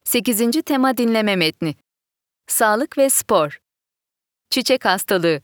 8. Tema dinleme metni. Sağlık ve spor. Çiçek hastalığı.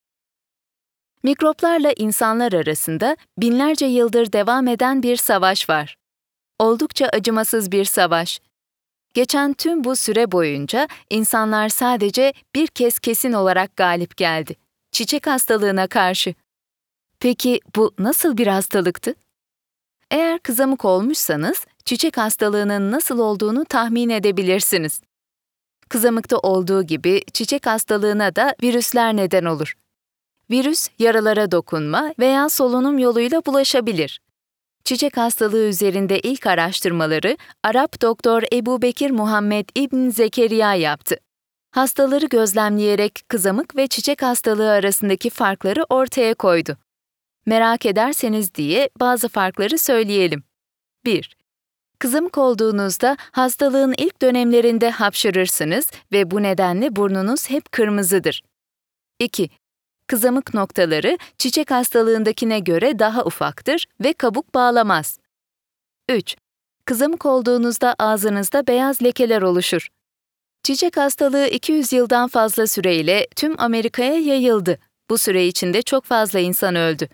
Mikroplarla insanlar arasında binlerce yıldır devam eden bir savaş var. Oldukça acımasız bir savaş. Geçen tüm bu süre boyunca insanlar sadece bir kez kesin olarak galip geldi. Çiçek hastalığına karşı. Peki bu nasıl bir hastalıktı? Eğer kızamık olmuşsanız, çiçek hastalığının nasıl olduğunu tahmin edebilirsiniz. Kızamıkta olduğu gibi çiçek hastalığına da virüsler neden olur. Virüs, yaralara dokunma veya solunum yoluyla bulaşabilir. Çiçek hastalığı üzerinde ilk araştırmaları Arap doktor Ebu Bekir Muhammed İbn Zekeriya yaptı. Hastaları gözlemleyerek kızamık ve çiçek hastalığı arasındaki farkları ortaya koydu. Merak ederseniz diye bazı farkları söyleyelim. 1. Kızamık olduğunuzda hastalığın ilk dönemlerinde hapşırırsınız ve bu nedenle burnunuz hep kırmızıdır. 2. Kızamık noktaları çiçek hastalığındakine göre daha ufaktır ve kabuk bağlamaz. 3. Kızamık olduğunuzda ağzınızda beyaz lekeler oluşur. Çiçek hastalığı 200 yıldan fazla süreyle tüm Amerika'ya yayıldı. Bu süre içinde çok fazla insan öldü.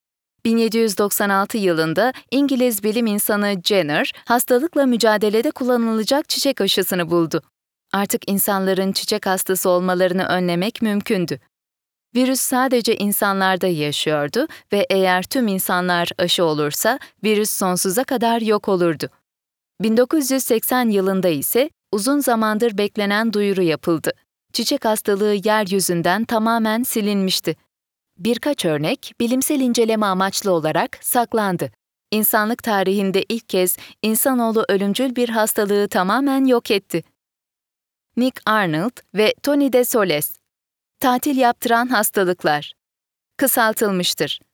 1796 yılında İngiliz bilim insanı Jenner, hastalıkla mücadelede kullanılacak çiçek aşısını buldu. Artık insanların çiçek hastası olmalarını önlemek mümkündü. Virüs sadece insanlarda yaşıyordu ve eğer tüm insanlar aşı olursa virüs sonsuza kadar yok olurdu. 1980 yılında ise uzun zamandır beklenen duyuru yapıldı. Çiçek hastalığı yeryüzünden tamamen silinmişti. Birkaç örnek bilimsel inceleme amaçlı olarak saklandı. İnsanlık tarihinde ilk kez insanoğlu ölümcül bir hastalığı tamamen yok etti. Nick Arnold ve Tony de Soles. Tatil yaptıran hastalıklar. Kısaltılmıştır.